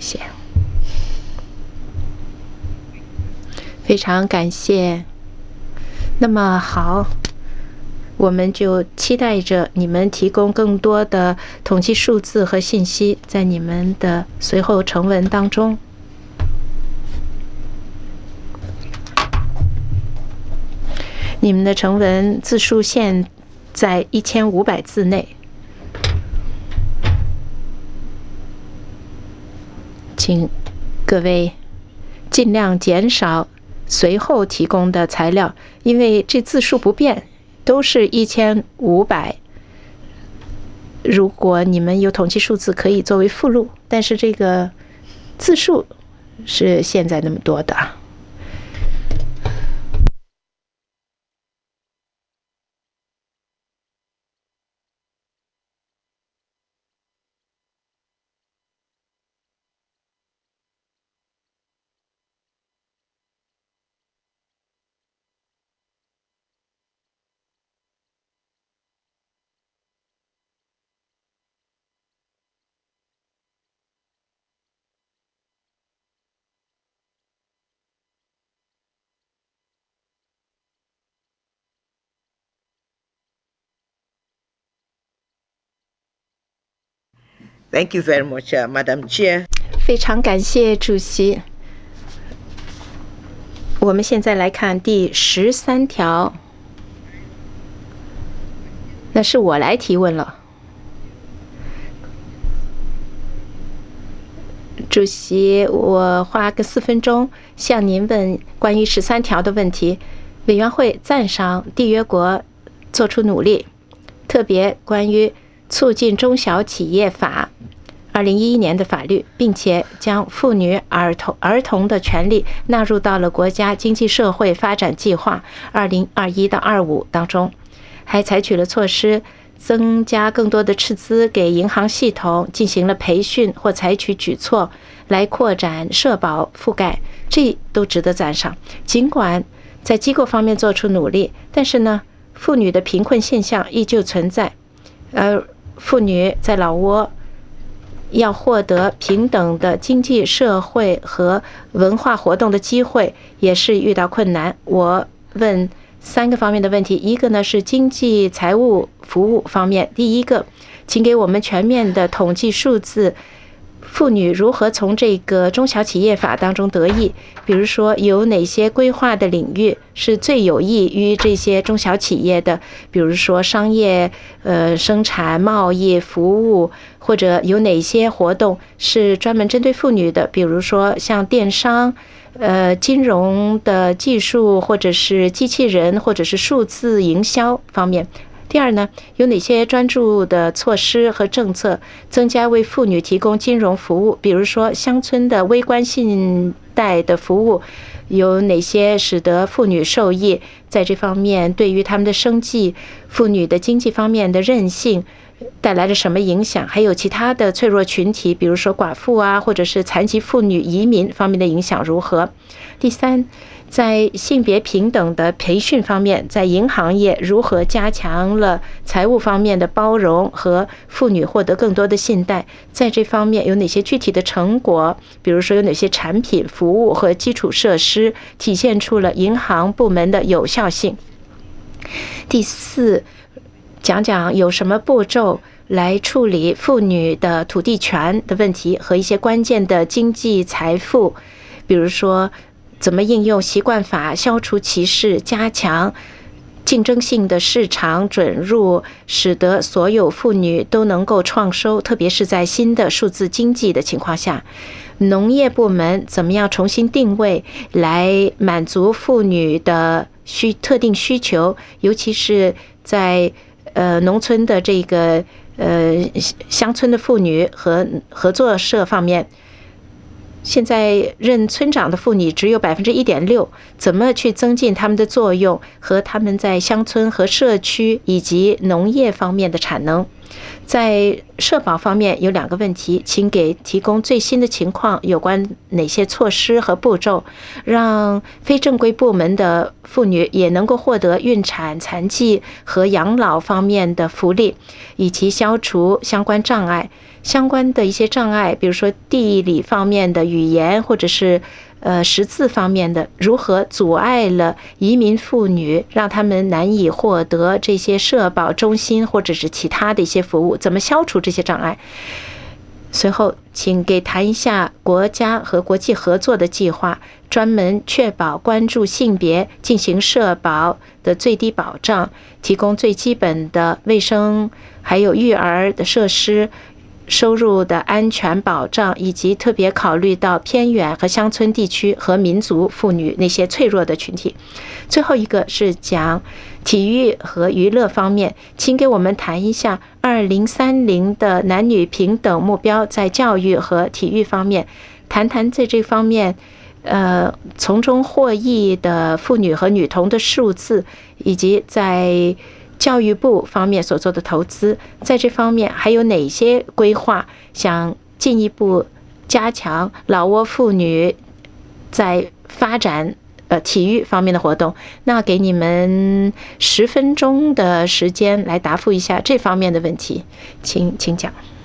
谢。非常感谢。那么好，我们就期待着你们提供更多的统计数字和信息在你们的随后成文当中。你们的成文字数限在1500字内，请各位尽量减少随后提供的材料，因为这字数不变，都是1500。如果你们有统计数字，可以作为附录，但是这个字数是现在那么多的。 Thank you very much, Madam Chair. 非常感谢主席。我们现在来看第13条，那是我来提问了。主席，我花个4分钟向您问关于13条的问题。委员会赞赏缔约国做出努力，特别关于促进中小企业法2011年的法律，并且将妇女儿童的权利纳入到了国家经济社会发展计划2021到25当中，还采取了措施，增加更多的斥资给银行系统，进行了培训或采取举措来扩展社保覆盖，这都值得赞赏。尽管在机构方面做出努力，但是呢，妇女的贫困现象依旧存在，妇女在老挝要获得平等的经济社会和文化活动的机会也是遇到困难。我问3个方面的问题，一个呢是经济财务服务方面。第一个，请给我们全面的统计数字，妇女如何从这个中小企业法当中得益？比如说有哪些规划的领域是最有益于这些中小企业的？比如说商业、生产、贸易、服务，或者有哪些活动是专门针对妇女的？比如说像电商、金融的技术，或者是机器人，或者是数字营销方面。第二呢，有哪些专注的措施和政策增加为妇女提供金融服务？比如说乡村的微观信贷的服务，有哪些使得妇女受益？在这方面，对于他们的生计、妇女的经济方面的韧性带来了什么影响？还有其他的脆弱群体，比如说寡妇啊，或者是残疾妇女、移民方面的影响如何？第三，在性别平等的培训方面，在银行业如何加强了财务方面的包容和妇女获得更多的信贷？在这方面有哪些具体的成果？比如说有哪些产品、服务和基础设施体现出了银行部门的有效性？第四，讲讲有什么步骤来处理妇女的土地权的问题和一些关键的经济财富，比如说怎么应用习惯法消除歧视，加强竞争性的市场准入，使得所有妇女都能够创收，特别是在新的数字经济的情况下。农业部门怎么样重新定位来满足妇女的特定需求，尤其是在农村的这个乡村的妇女和合作社方面。现在任村长的妇女只有1.6%，怎么去增进他们的作用和他们在乡村和社区以及农业方面的产能？ 在社保方面有2个问题，请给提供最新的情况，有关哪些措施和步骤，让非正规部门的妇女也能够获得孕产、残疾和养老方面的福利，以及消除相关障碍。相关的一些障碍，比如说地理方面的语言，或者是识字方面的，如何阻碍了移民妇女，让他们难以获得这些社保中心或者是其他的一些服务，怎么消除这些障碍。随后请给谈一下国家和国际合作的计划，专门确保关注性别，进行社保的最低保障，提供最基本的卫生还有育儿的设施，收入的安全保障，以及特别考虑到偏远和乡村地区和民族妇女那些脆弱的群体。最后一个是讲体育和娱乐方面，请给我们谈一下2030的男女平等目标在教育和体育方面，谈谈在这方面从中获益的妇女和女童的数字，以及在教育部方面所做的投资，在这方面还有哪些规划，想进一步加强老挝妇女在发展体育方面的活动。那给你们10分钟的时间来答复一下这方面的问题，请讲。